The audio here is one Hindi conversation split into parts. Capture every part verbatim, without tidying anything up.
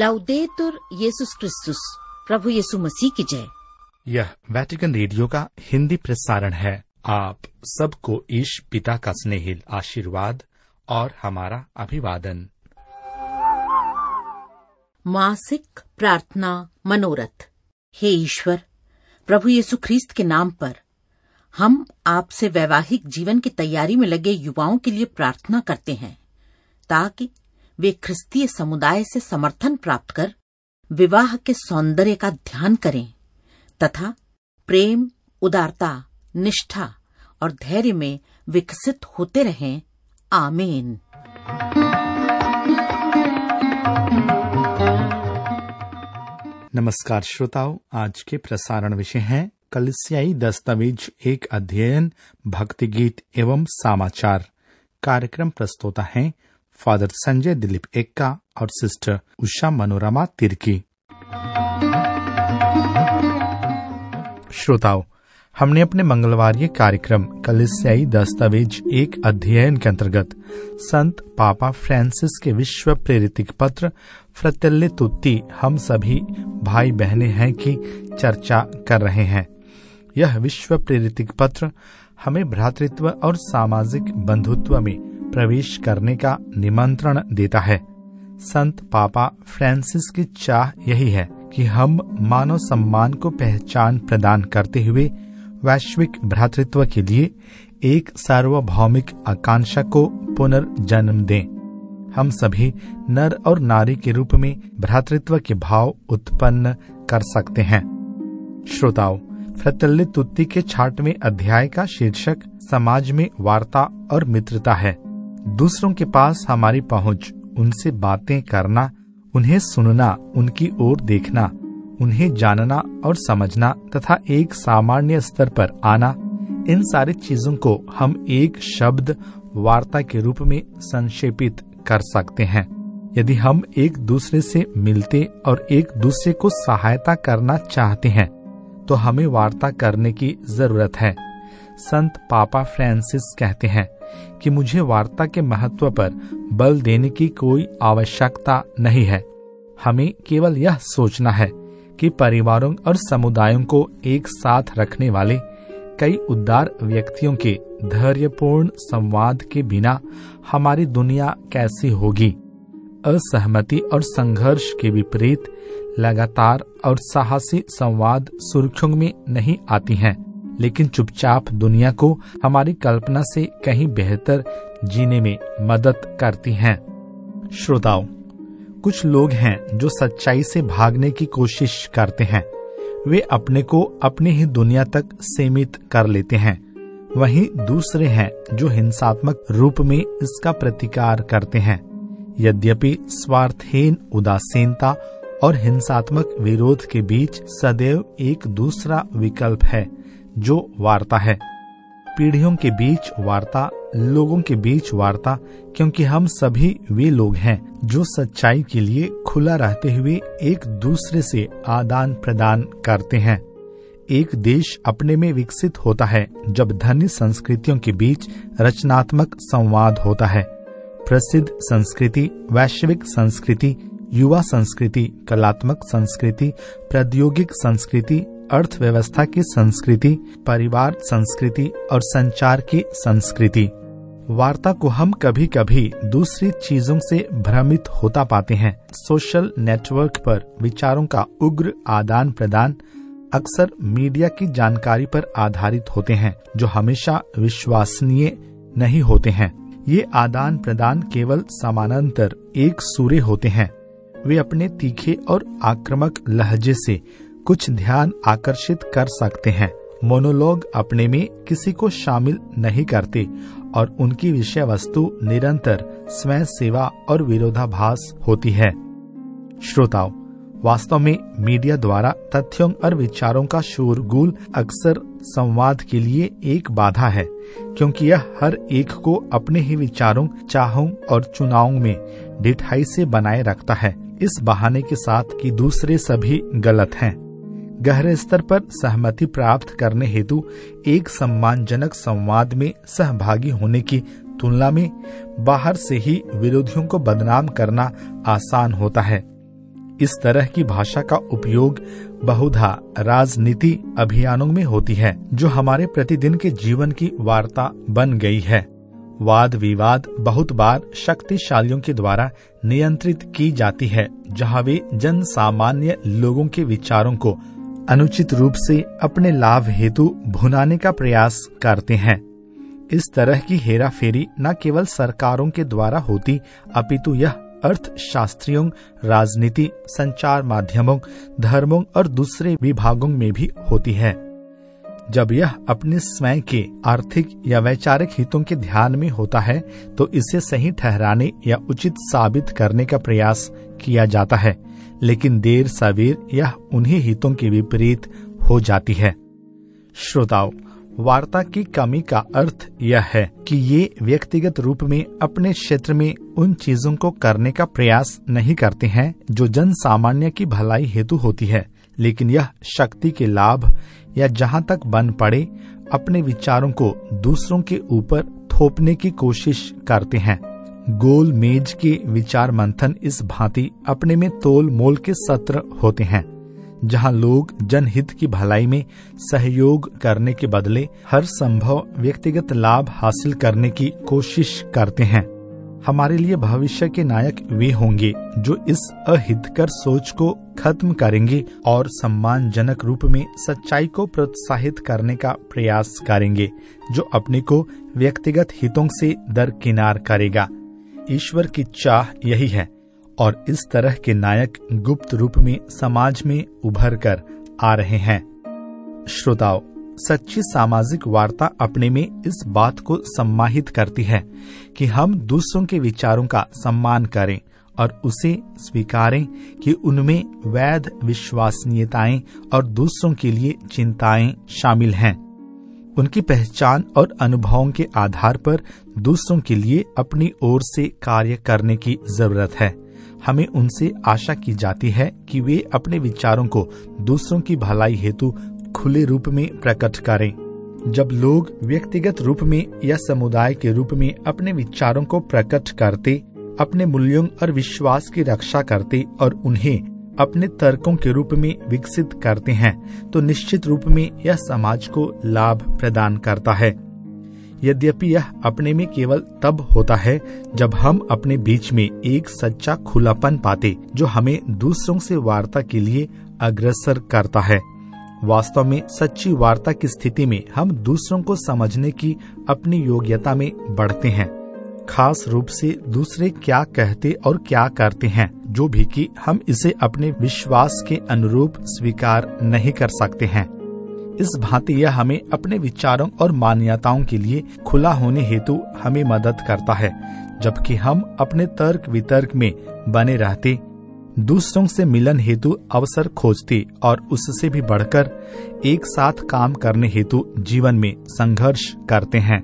लाउदेतुर येसुस क्रिस्तुस, प्रभु यीशु मसीह की जय। यह वेटिकन रेडियो का हिंदी प्रसारण है। आप सबको ईश पिता का स्नेहिल आशीर्वाद और हमारा अभिवादन। मासिक प्रार्थना मनोरथ। हे ईश्वर, प्रभु यीशु ख्रीस्त के नाम पर हम आपसे वैवाहिक जीवन की तैयारी में लगे युवाओं के लिए प्रार्थना करते हैं, ताकि वे ख्रिस्तीय समुदाय से समर्थन प्राप्त कर विवाह के सौंदर्य का ध्यान करें तथा प्रेम, उदारता, निष्ठा और धैर्य में विकसित होते रहें। आमीन। नमस्कार श्रोताओं, आज के प्रसारण विषय हैं कलीसियाई दस्तावेज एक अध्ययन, भक्ति गीत एवं समाचार। कार्यक्रम प्रस्तोता हैं फादर संजय दिलीप एक्का और सिस्टर उषा मनोरमा तिर्की। श्रोताओं, हमने अपने मंगलवार कार्यक्रम कलीसियाई दस्तावेज एक अध्ययन के अंतर्गत संत पापा फ्रांसिस के विश्व प्रेरित पत्र फ्रैटेल्ली तुत्ती हम सभी भाई बहनें हैं की चर्चा कर रहे हैं। यह विश्व प्रेरित पत्र हमें भ्रातृत्व और सामाजिक बंधुत्व में प्रवेश करने का निमंत्रण देता है। संत पापा फ्रांसिस की चाह यही है कि हम मानव सम्मान को पहचान प्रदान करते हुए वैश्विक भ्रातृत्व के लिए एक सार्वभौमिक आकांक्षा को पुनर्जन्म दें। हम सभी नर और नारी के रूप में भ्रातृत्व के भाव उत्पन्न कर सकते हैं। श्रोताओं, फ्रैटेल्ली तुत्ती के छाठवें अध्याय का शीर्षक समाज में वार्ता और मित्रता है। दूसरों के पास हमारी पहुंच, उनसे बातें करना, उन्हें सुनना, उनकी ओर देखना, उन्हें जानना और समझना तथा एक सामान्य स्तर पर आना, इन सारी चीजों को हम एक शब्द वार्ता के रूप में संक्षेपित कर सकते हैं। यदि हम एक दूसरे से मिलते और एक दूसरे को सहायता करना चाहते हैं तो हमें वार्ता करने की जरूरत है। संत पापा फ्रांसिस कहते हैं कि मुझे वार्ता के महत्व पर बल देने की कोई आवश्यकता नहीं है। हमें केवल यह सोचना है कि परिवारों और समुदायों को एक साथ रखने वाले कई उदार व्यक्तियों के धैर्यपूर्ण संवाद के बिना हमारी दुनिया कैसी होगी। असहमति और संघर्ष के विपरीत लगातार और साहसी संवाद सुर्खियों में नहीं आती हैं, लेकिन चुपचाप दुनिया को हमारी कल्पना से कहीं बेहतर जीने में मदद करती हैं। श्रोताओं, कुछ लोग हैं जो सच्चाई से भागने की कोशिश करते हैं। वे अपने को अपनी ही दुनिया तक सीमित कर लेते हैं। वहीं दूसरे हैं जो हिंसात्मक रूप में इसका प्रतिकार करते हैं। यद्यपि स्वार्थहीन उदासीनता और हिंसात्मक विरोध के बीच सदैव एक दूसरा विकल्प है, जो वार्ता है। पीढ़ियों के बीच वार्ता, लोगों के बीच वार्ता, क्योंकि हम सभी वे लोग हैं जो सच्चाई के लिए खुला रहते हुए एक दूसरे से आदान प्रदान करते हैं। एक देश अपने में विकसित होता है जब धनी संस्कृतियों के बीच रचनात्मक संवाद होता है। प्रसिद्ध संस्कृति, वैश्विक संस्कृति, युवा संस्कृति, कलात्मक संस्कृति, प्रौद्योगिक संस्कृति, अर्थव्यवस्था की संस्कृति, परिवार संस्कृति और संचार की संस्कृति। वार्ता को हम कभी कभी दूसरी चीजों से भ्रमित होता पाते हैं। सोशल नेटवर्क पर विचारों का उग्र आदान प्रदान अक्सर मीडिया की जानकारी पर आधारित होते हैं, जो हमेशा विश्वसनीय नहीं होते हैं। ये आदान प्रदान केवल समानांतर एक सूरे होते हैं। वे अपने तीखे और आक्रामक लहजे से कुछ ध्यान आकर्षित कर सकते हैं। मोनोलॉग अपने में किसी को शामिल नहीं करते और उनकी विषय वस्तु निरंतर स्वयं सेवा और विरोधाभास होती है। श्रोताओं, वास्तव में मीडिया द्वारा तथ्यों और विचारों का शोरगुल अक्सर संवाद के लिए एक बाधा है, क्योंकि यह हर एक को अपने ही विचारों, चाहों और चुनावों में ढिठाई से बनाए रखता है, इस बहाने के साथ कि दूसरे सभी गलत हैं। गहरे स्तर पर सहमति प्राप्त करने हेतु एक सम्मानजनक संवाद में सहभागी होने की तुलना में बाहर से ही विरोधियों को बदनाम करना आसान होता है। इस तरह की भाषा का उपयोग बहुधा राजनीति अभियानों में होती है, जो हमारे प्रतिदिन के जीवन की वार्ता बन गई है। वाद विवाद बहुत बार शक्तिशालियों के द्वारा नियंत्रित की जाती है, जहां वे जन सामान्य लोगों के विचारों को अनुचित रूप से अपने लाभ हेतु भुनाने का प्रयास करते हैं। इस तरह की हेराफेरी न केवल सरकारों के द्वारा होती, अपितु यह अर्थशास्त्रियों, राजनीति, संचार माध्यमों, धर्मों और दूसरे विभागों में भी होती है। जब यह अपने स्वयं के आर्थिक या वैचारिक हितों के ध्यान में होता है, तो इसे सही ठहराने या उचित साबित करने का प्रयास किया जाता है, लेकिन देर सवेर यह उन्हीं हितों के विपरीत हो जाती है। श्रोताओ, वार्ता की कमी का अर्थ यह है कि ये व्यक्तिगत रूप में अपने क्षेत्र में उन चीजों को करने का प्रयास नहीं करते हैं जो जन सामान्य की भलाई हेतु होती है, लेकिन यह शक्ति के लाभ या जहां तक बन पड़े अपने विचारों को दूसरों के ऊपर थोपने की कोशिश करते हैं। गोल मेज के विचार मंथन इस भांति अपने में तोल मोल के सत्र होते हैं, जहां लोग जनहित की भलाई में सहयोग करने के बदले हर संभव व्यक्तिगत लाभ हासिल करने की कोशिश करते हैं। हमारे लिए भविष्य के नायक वे होंगे जो इस अहितकर सोच को खत्म करेंगे और सम्मानजनक रूप में सच्चाई को प्रोत्साहित करने का प्रयास करेंगे, जो अपने को व्यक्तिगत हितों से दरकिनार करेगा। ईश्वर की चाह यही है, और इस तरह के नायक गुप्त रूप में समाज में उभर कर आ रहे हैं। श्रोताओ, सच्ची सामाजिक वार्ता अपने में इस बात को सम्माहित करती है कि हम दूसरों के विचारों का सम्मान करें और उसे स्वीकारें कि उनमें वैध विश्वसनीयताएं और दूसरों के लिए चिंताएं शामिल हैं। उनकी पहचान और अनुभवों के आधार पर दूसरों के लिए अपनी ओर से कार्य करने की जरूरत है। हमें उनसे आशा की जाती है कि वे अपने विचारों को दूसरों की भलाई हेतु खुले रूप में प्रकट करें। जब लोग व्यक्तिगत रूप में या समुदाय के रूप में अपने विचारों को प्रकट करते, अपने मूल्यों और विश्वास की रक्षा करते और उन्हें अपने तर्कों के रूप में विकसित करते हैं, तो निश्चित रूप में यह समाज को लाभ प्रदान करता है। यद्यपि यह अपने में केवल तब होता है जब हम अपने बीच में एक सच्चा खुलापन पाते, जो हमें दूसरों से वार्ता के लिए अग्रसर करता है। वास्तव में सच्ची वार्ता की स्थिति में हम दूसरों को समझने की अपनी योग्यता में बढ़ते हैं, खास रूप से दूसरे क्या कहते और क्या करते हैं, जो भी कि हम इसे अपने विश्वास के अनुरूप स्वीकार नहीं कर सकते हैं। इस भांति यह हमें अपने विचारों और मान्यताओं के लिए खुला होने हेतु हमें मदद करता है, जबकि हम अपने तर्क वितर्क में बने रहते, दूसरों से मिलन हेतु अवसर खोजते और उससे भी बढ़कर एक साथ काम करने हेतु जीवन में संघर्ष करते हैं।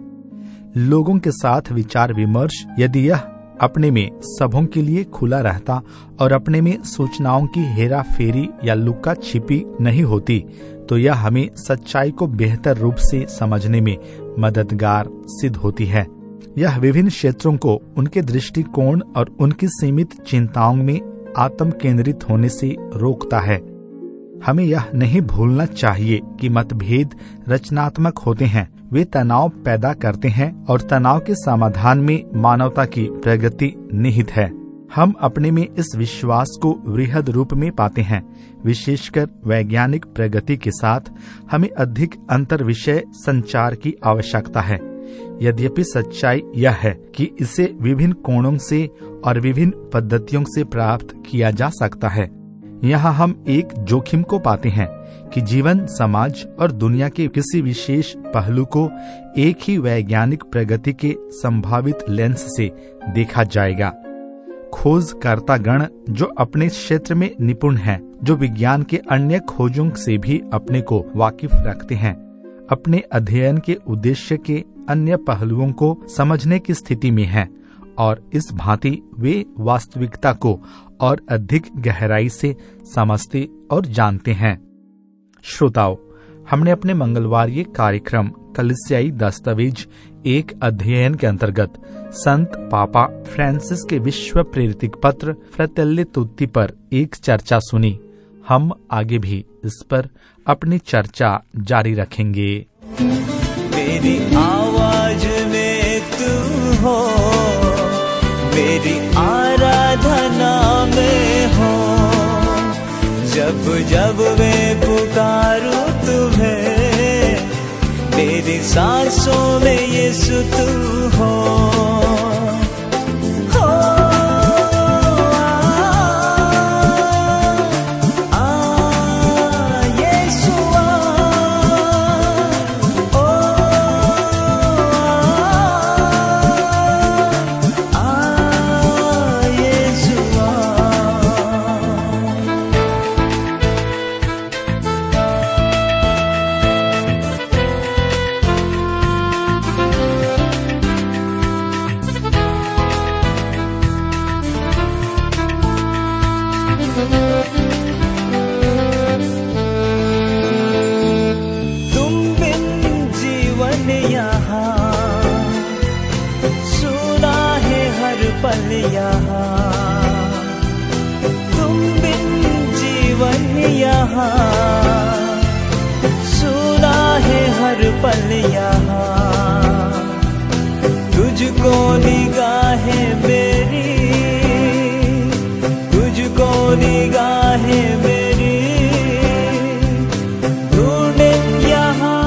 लोगों के साथ विचार विमर्श यदि यह अपने में सबों के लिए खुला रहता और अपने में सूचनाओं की हेरा फेरी या लुका छिपी नहीं होती, तो यह हमें सच्चाई को बेहतर रूप से समझने में मददगार सिद्ध होती है। यह विभिन्न क्षेत्रों को उनके दृष्टिकोण और उनकी सीमित चिंताओं में आत्म केंद्रित होने से रोकता है। हमें यह नहीं भूलना चाहिए कि मतभेद रचनात्मक होते हैं, वे तनाव पैदा करते हैं और तनाव के समाधान में मानवता की प्रगति निहित है। हम अपने में इस विश्वास को वृहद रूप में पाते हैं। विशेषकर वैज्ञानिक प्रगति के साथ हमें अधिक अंतर विषय संचार की आवश्यकता है। यद्यपि सच्चाई यह है कि इसे विभिन्न कोणों से और विभिन्न पद्धतियों से प्राप्त किया जा सकता है। यहाँ हम एक जोखिम को पाते हैं कि जीवन, समाज और दुनिया के किसी विशेष पहलू को एक ही वैज्ञानिक प्रगति के संभावित लेंस से देखा जाएगा। खोजकर्ता गण जो अपने क्षेत्र में निपुण हैं, जो विज्ञान के अन्य खोजों से भी अपने को वाकिफ रखते हैं, अपने अध्ययन के उद्देश्य के अन्य पहलुओं को समझने की स्थिति में हैं और इस भांति वे वास्तविकता को और अधिक गहराई से समझते और जानते हैं। श्रोताओ, हमने अपने मंगलवार ये कार्यक्रम कलीसियाई दस्तावेज एक अध्ययन के अंतर्गत संत पापा फ्रांसिस के विश्व प्रेरित पत्र फ्रैटेल्ले तुत्ती पर एक चर्चा सुनी। हम आगे भी इस पर अपनी चर्चा जारी रखेंगे। मेरी आवाज में तू हो, मेरी आराधना में हो, जब जब मैं पुकारूं तुम्हें, मेरी सांसों में यीशु तू हो। तुम बिन जीवन यहाँ सुना है हर पल यहाँ, तुझको निगाहें मेरी, तुझको निगाहें मेरी ढूंढे यहाँ।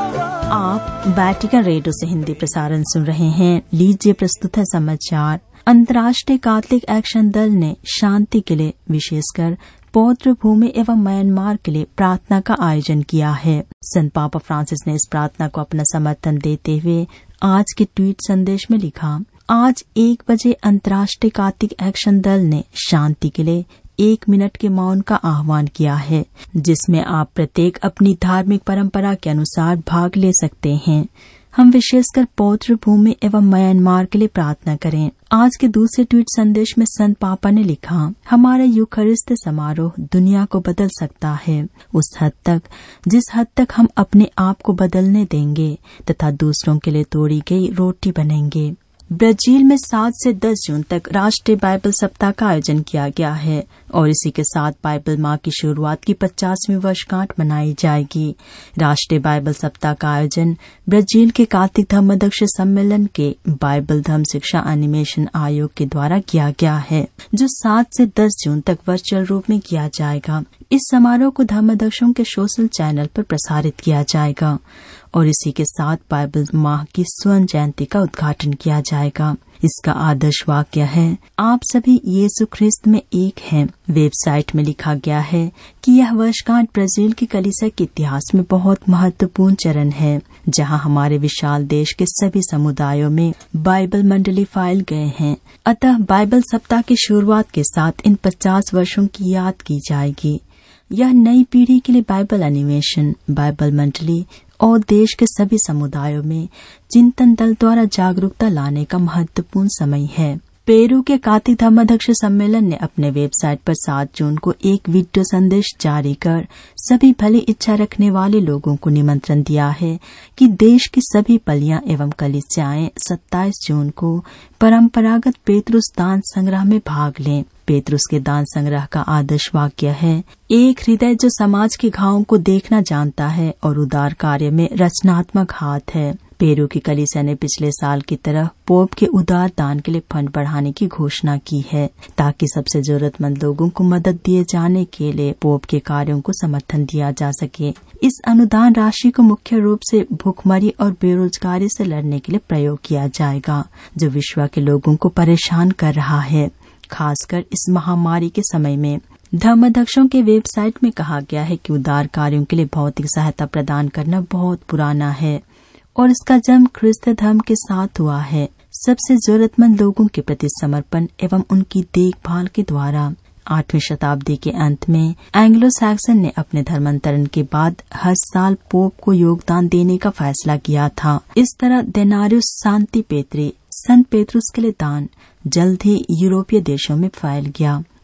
आप वैटिकन रेडियो से हिंदी प्रसारण सुन रहे हैं। लीजिए प्रस्तुत है समाचार। अंतर्राष्ट्रीय कैथोलिक एक्शन दल ने शांति के लिए विशेषकर पौत्र भूमि एवं म्यांमार के लिए प्रार्थना का आयोजन किया है। संत पापा फ्रांसिस ने इस प्रार्थना को अपना समर्थन देते हुए आज के ट्वीट संदेश में लिखा, आज एक बजे अंतर्राष्ट्रीय कैथोलिक एक्शन दल ने शांति के लिए एक मिनट के मौन का आह्वान किया है, जिसमें आप प्रत्येक अपनी धार्मिक परंपरा के अनुसार भाग ले सकते हैं। हम विशेषकर पौत्र भूमि एवं म्यांमार के लिए प्रार्थना करें। आज के दूसरे ट्वीट संदेश में संत पापा ने लिखा, हमारा यूखरिस्त समारोह दुनिया को बदल सकता है उस हद तक जिस हद तक हम अपने आप को बदलने देंगे तथा दूसरों के लिए तोड़ी गई रोटी बनेंगे। ब्राजील में सात से दस जून तक राष्ट्रीय बाइबल सप्ताह का आयोजन किया गया है और इसी के साथ बाइबल माह की शुरुआत की पचासवीं वर्षगांठ मनाई जाएगी। राष्ट्रीय बाइबल सप्ताह का आयोजन ब्राजील के कैथोलिक धर्माध्यक्ष सम्मेलन के बाइबल धर्म शिक्षा एनिमेशन आयोग के द्वारा किया गया है, जो सात से दस जून तक वर्चुअल रूप में किया जाएगा। इस समारोह को धर्माध्यक्षों के सोशल चैनल पर प्रसारित किया जाएगा और इसी के साथ बाइबल माह की स्वर्ण जयंती का उद्घाटन किया जाएगा। इसका आदर्श वाक्य है, आप सभी यीशु ख्रिस्त में एक हैं। वेबसाइट में लिखा गया है कि यह वर्षगांठ ब्राजील की कलीसिया के इतिहास में बहुत महत्वपूर्ण चरण है, जहां हमारे विशाल देश के सभी समुदायों में बाइबल मंडली फैल गए हैं। अतः बाइबल सप्ताह की शुरुआत के साथ इन पचास वर्षों की याद की जाएगी। यह नई पीढ़ी के लिए बाइबल एनिमेशन, बाइबल मंडली और देश के सभी समुदायों में चिंतन दल द्वारा जागरूकता लाने का महत्वपूर्ण समय है। पेरू के कैथोलिक धर्माध्यक्ष सम्मेलन ने अपने वेबसाइट पर सात जून को एक वीडियो संदेश जारी कर सभी भली इच्छा रखने वाले लोगों को निमंत्रण दिया है कि देश की सभी पलियां एवं कलीसियाएं सत्ताईस जून को परंपरागत पेतरुस दान संग्रह में भाग लें। पेतरुस के दान संग्रह का आदर्श वाक्य है, एक हृदय जो समाज के घावों को देखना जानता है और उदार कार्य में रचनात्मक हाथ है। पेरू की कलीसिया ने पिछले साल की तरह पोप के उदार दान के लिए फंड बढ़ाने की घोषणा की है, ताकि सबसे जरूरतमंद लोगों को मदद दिए जाने के लिए पोप के कार्यों को समर्थन दिया जा सके। इस अनुदान राशि को मुख्य रूप से भूखमरी और बेरोजगारी से लड़ने के लिए प्रयोग किया जाएगा, जो विश्व के लोगों को परेशान कर रहा है, खासकर इस महामारी के समय में। धर्माध्यक्षों के वेबसाइट में कहा गया है कि उदार कार्यों के लिए भौतिक सहायता प्रदान करना बहुत पुराना है और इसका जन्म ख्रिस्त धर्म के साथ हुआ है, सबसे जरूरतमंद लोगों के प्रति समर्पण एवं उनकी देखभाल के द्वारा। आठवीं शताब्दी के अंत में एंग्लो सैक्सन ने अपने धर्मांतरण के बाद हर साल पोप को योगदान देने का फैसला किया था। इस तरह देनारियुस शांति पेत्री संत पेतरुस के लिए दान जल्द ही यूरोपीय देशों में फैल गया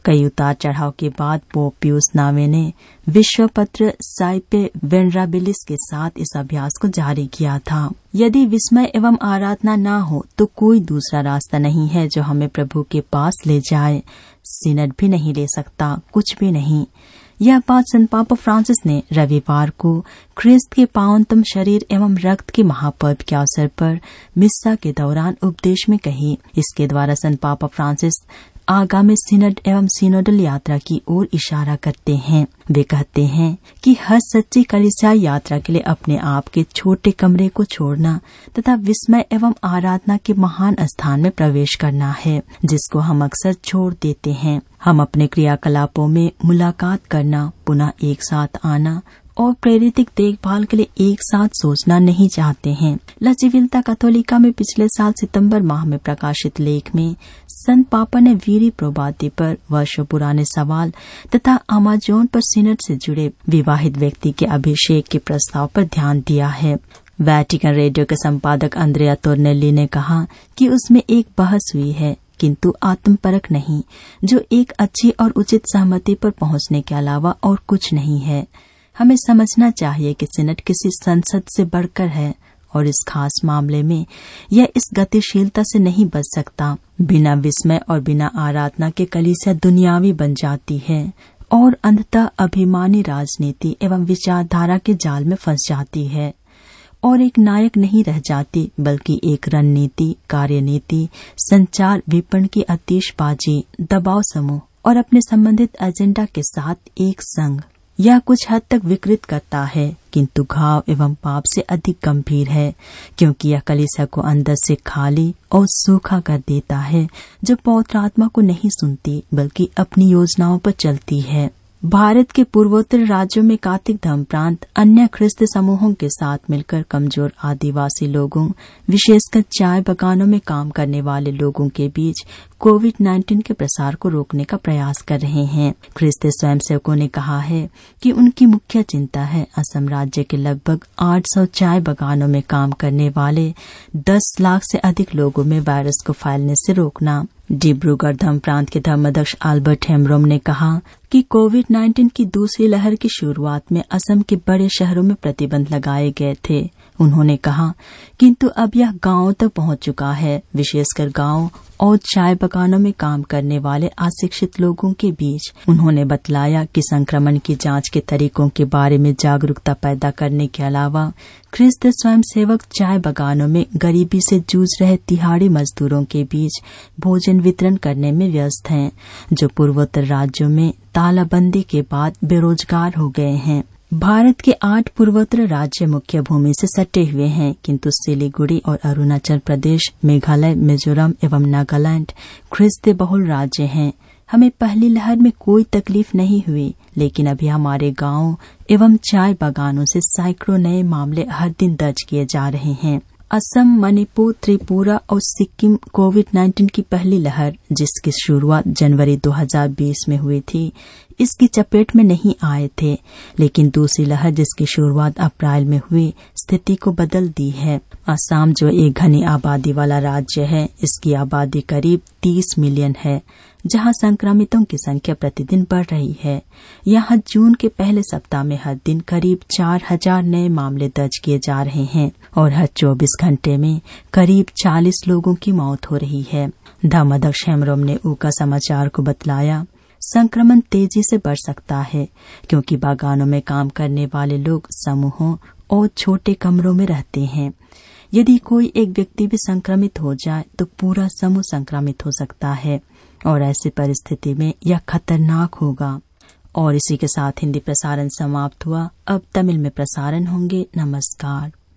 कई उतार चढ़ाव के बाद पोप पियूस नौवें ने विश्व पत्र साइपे वेनराबिलिस के साथ इस अभ्यास को जारी किया था। यदि विस्मय एवं आराधना न हो तो कोई दूसरा रास्ता नहीं है जो हमें प्रभु के पास ले जाए। सिनड भी नहीं ले सकता, कुछ भी नहीं। यह बात संत पापा फ्रांसिस ने रविवार को ख्रिस्त के पावनतम शरीर एवं रक्त के महापर्व के अवसर पर मिस्सा के दौरान उपदेश में कही। इसके द्वारा संत पापा फ्रांसिस आगामी सिनड एवं सिनोडल यात्रा की ओर इशारा करते हैं। वे कहते हैं कि हर सच्ची कलीसियाई यात्रा के लिए अपने आप के छोटे कमरे को छोड़ना तथा विस्मय एवं आराधना के महान स्थान में प्रवेश करना है, जिसको हम अक्सर छोड़ देते हैं। हम अपने क्रियाकलापों में मुलाकात करना, पुनः एक साथ आना और प्रेरितिक देखभाल के लिए एक साथ सोचना नहीं चाहते हैं। ला चिविल्ता कैथोलिका में पिछले साल सितंबर माह में प्रकाशित लेख में संत पापा ने वीरी प्रोबाती पर वर्षों पुराने सवाल तथा अमाजोन पर सिनड से जुड़े विवाहित व्यक्ति के अभिषेक के प्रस्ताव पर ध्यान दिया है। वैटिकन रेडियो के संपादक अंद्रेया तोर्नेली ने कहा कि उसमें एक बहस हुई है, किंतु आत्मपरक नहीं, जो एक अच्छी और उचित सहमति पर पहुंचने के अलावा और कुछ नहीं है। हमें समझना चाहिए कि सिनड किसी संसद से बढ़कर है और इस खास मामले में यह इस गतिशीलता से नहीं बच सकता। बिना विस्मय और बिना आराधना के कलीसिया दुनियावी बन जाती है और अंततः अभिमानी राजनीति एवं विचारधारा के जाल में फंस जाती है और एक नायक नहीं रह जाती, बल्कि एक रणनीति, कार्यनीति, संचार विपणन की आतिशबाजी, दबाव समूह और अपने संबंधित एजेंडा के साथ एक संघ। यह कुछ हद तक विकृत करता है, किंतु घाव एवं पाप से अधिक गंभीर है, क्योंकि यह कलीसिया को अंदर से खाली और सूखा कर देता है, जो पवित्र आत्मा को नहीं सुनती बल्कि अपनी योजनाओं पर चलती है। भारत के पूर्वोत्तर राज्यों में कातिक धर्म प्रांत अन्य ख्रिस्त समूहों के साथ मिलकर कमजोर आदिवासी लोगों, विशेषकर चाय बगानों में काम करने वाले लोगों के बीच कोविड नाइन्टीन के प्रसार को रोकने का प्रयास कर रहे हैं। ख्रिस्त स्वयंसेवकों ने कहा है कि उनकी मुख्य चिंता है असम राज्य के लगभग आठ सौ चाय बगानों में काम करने वाले दस लाख से अधिक लोगों में वायरस को फैलने से रोकना। डिब्रूगढ़ धर्म प्रांत के धर्माध्यक्ष अल्बर्ट हेम्ब्रोम ने कहा कि कोविड नाइन्टीन की दूसरी लहर की शुरुआत में असम के बड़े शहरों में प्रतिबंध लगाए गए थे। उन्होंने कहा, किंतु अब यह गांवों तक पहुंच चुका है, विशेषकर गांव और चाय बगानों में काम करने वाले अशिक्षित लोगों के बीच। उन्होंने बतलाया कि संक्रमण की जांच के तरीकों के बारे में जागरूकता पैदा करने के अलावा ख्रिस्त स्वयंसेवक चाय बगानों में गरीबी से जूझ रहे तिहाड़ी मजदूरों के बीच भोजन वितरण करने में व्यस्त हैं, जो पूर्वोत्तर राज्यों में तालाबंदी के बाद बेरोजगार हो गए हैं। भारत के आठ पूर्वोत्तर राज्य मुख्य भूमि से सटे हुए हैं, किंतु सिलीगुड़ी और अरुणाचल प्रदेश, मेघालय, मिजोरम एवं नागालैंड ख्रिस्त बहुल राज्य हैं। हमें पहली लहर में कोई तकलीफ नहीं हुई, लेकिन अभी हमारे गांवों एवं चाय बागानों से सैकड़ों नए मामले हर दिन दर्ज किए जा रहे हैं। असम, मणिपुर, त्रिपुरा और सिक्किम कोविड नाइन्टीन की पहली लहर, जिसकी शुरुआत जनवरी दो हज़ार बीस में हुई थी, इसकी चपेट में नहीं आए थे, लेकिन दूसरी लहर जिसकी शुरुआत अप्रैल में हुई, स्थिति को बदल दी है। असम, जो एक घनी आबादी वाला राज्य है, इसकी आबादी करीब तीस मिलियन है, जहां संक्रमितों की संख्या प्रतिदिन बढ़ रही है। यहां जून के पहले सप्ताह में हर दिन करीब चार हजार नए मामले दर्ज किए जा रहे हैं और हर चौबीस घंटे में करीब चालीस लोगों की मौत हो रही है। धर्माध्यक्ष हेम्ब्रोम ने ऊका समाचार को बतलाया, संक्रमण तेजी से बढ़ सकता है, क्योंकि बागानों में काम करने वाले लोग समूहों और छोटे कमरों में रहते हैं। यदि कोई एक व्यक्ति भी संक्रमित हो जाए तो पूरा समूह संक्रमित हो सकता है और ऐसी परिस्थिति में यह खतरनाक होगा। और इसी के साथ हिंदी प्रसारण समाप्त हुआ। अब तमिल में प्रसारण होंगे। नमस्कार।